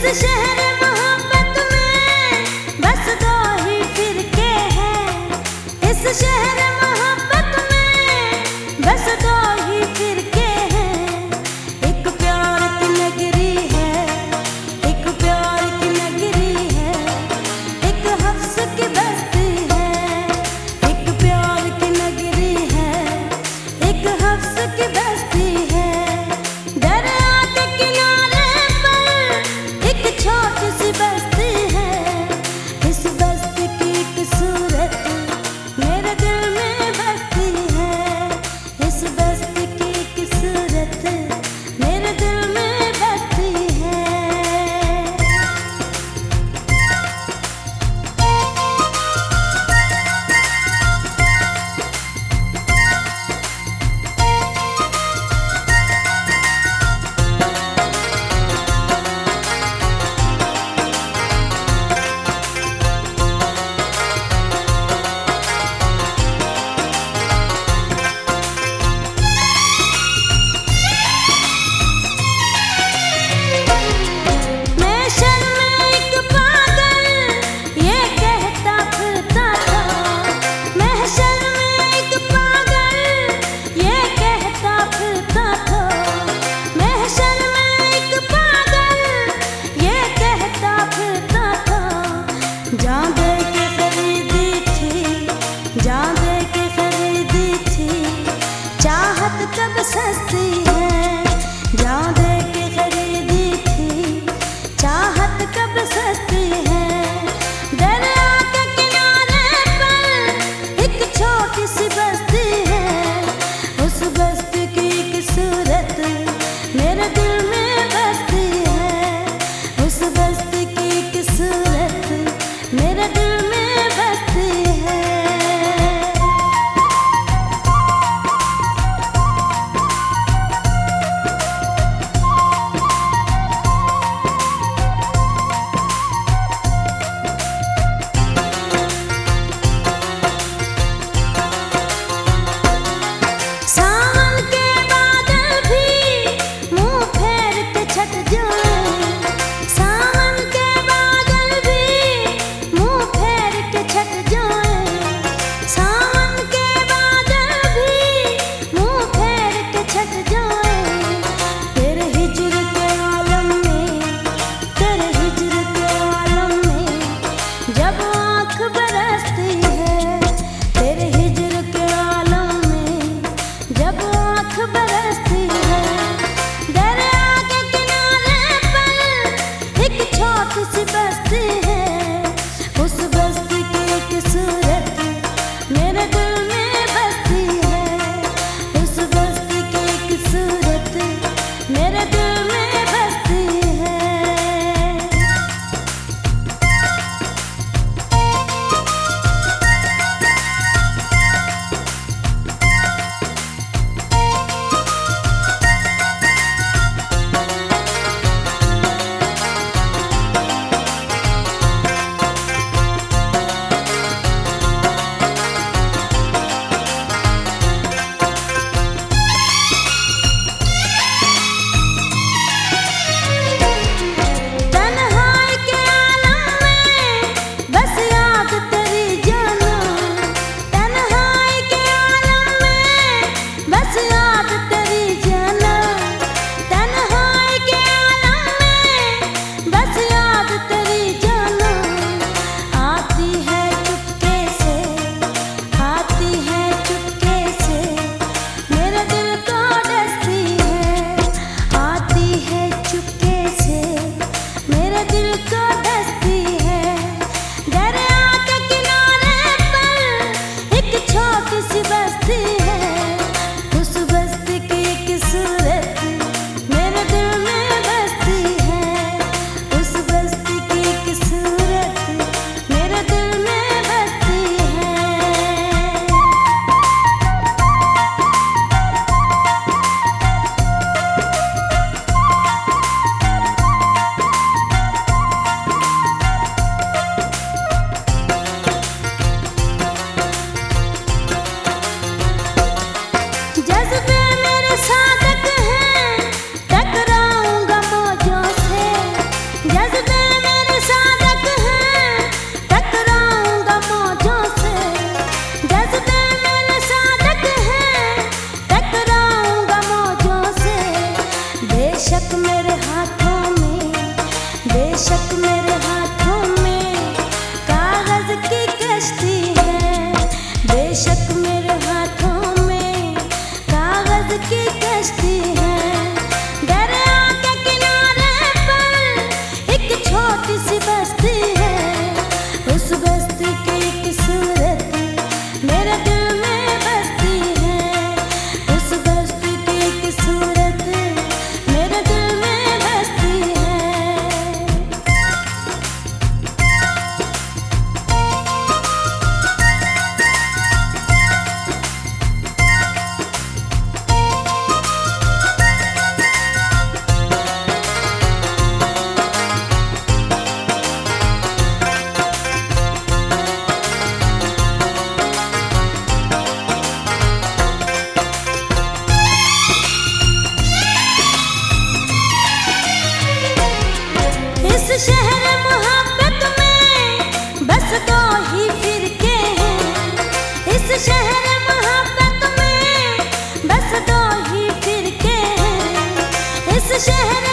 शहर मोहब्बत में बस दो ही फिरके हैं। इस शहर मोहब्बत में बस दो ही फिरके हैं। एक प्यार की नगरी है, एक प्यार की नगरी है, एक हफ्स की बस्ती है। एक प्यार की नगरी है, एक हफ्स की बस्ती है। दरिया के किनारे पर एक छोटी सी बस्ती है। इस बस्ती की एक सूरत मेरे दिल में बसती है। इस बस्ती की एक सूरत मेरे दिल में बसती है। कब सस्ती है, जान दे के खरीदी थी, चाहत कब सस्ती है। दरिया के किनारे पर एक छोटी सी बस्ती है। उस बस्ती की एक सूरत मेरे दिल में बसती है। उस बस्ती की एक सूरत मेरे दिल में बसती है। बेशक मेरे हाथों में कागज की कश्ती है, बेशक मेरे हाथों में कागज की कश्ती है। दरिया के किनारे पर एक छोटी सी बस्ती है, उस बस्ती की एक सूरत मेरे दिल में बसती है, उस बस्ती की एक सूरत मेरे दिल में बसती है। इस शहर मोहब्बत में बस दो ही फिरके हैं, इस शहर मोहब्बत में बस दो ही फिरके हैं, इस शहर